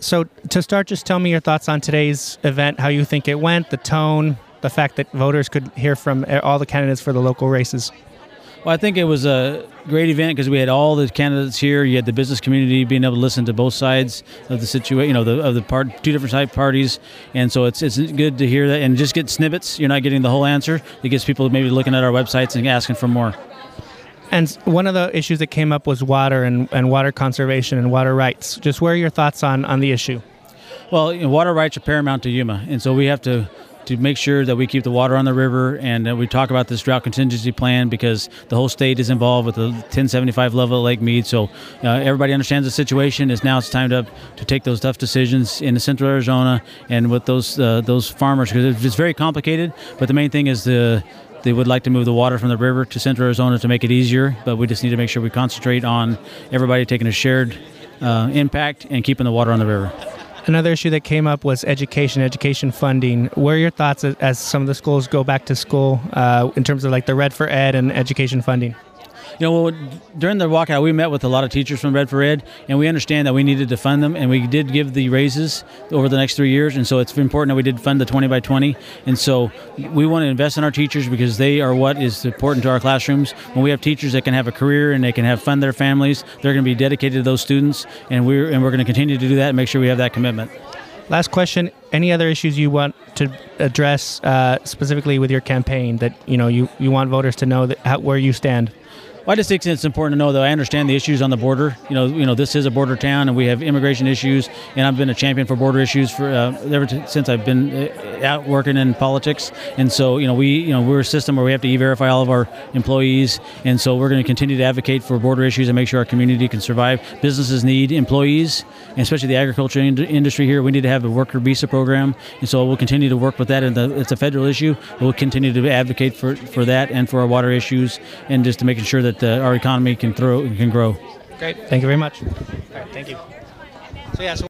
So to start, just tell me your thoughts on today's event, how you think it went, the tone, the fact that voters could hear from all the candidates for the local races. Well, I think it was a great event because we had all the candidates here. You had the business community being able to listen to both sides of the situation, two different side parties, and so it's good to hear that and just get snippets. You're not getting the whole answer. It gets people maybe looking at our websites and asking for more. And one of the issues that came up was water and water conservation and water rights. Just what are your thoughts on the issue? Well, water rights are paramount to Yuma, and so we have to make sure that we keep the water on the river, and we talk about this drought contingency plan because the whole state is involved with the 1075 level at Lake Mead. So everybody understands the situation. It's time to take those tough decisions in Central Arizona and with those farmers, because it's very complicated. But the main thing is they would like to move the water from the river to Central Arizona to make it easier, but we just need to make sure we concentrate on everybody taking a shared impact and keeping the water on the river. Another issue that came up was education funding. What are your thoughts as some of the schools go back to school in terms of like the Red for Ed and education funding? During the walkout, we met with a lot of teachers from Red for Ed, and we understand that we needed to fund them, and we did give the raises over the next 3 years, and so it's important that we did fund the 20 by 20, and so we want to invest in our teachers because they are what is important to our classrooms. When we have teachers that can have a career and they can fund their families, they're going to be dedicated to those students, and we're going to continue to do that and make sure we have that commitment. Last question, any other issues you want to address specifically with your campaign that you want voters to know where you stand? Well, I just think it's important to know that I understand the issues on the border. This is a border town, and we have immigration issues. And I've been a champion for border issues for since I've been out working in politics. And so, we're a system where we have to e-verify all of our employees. And so, we're going to continue to advocate for border issues and make sure our community can survive. Businesses need employees, and especially the agriculture industry here. We need to have a worker visa program, and so we'll continue to work with that. And it's a federal issue. We'll continue to advocate for that and for our water issues, and just to making sure that our economy can grow. Great. Thank you very much. All right, thank you.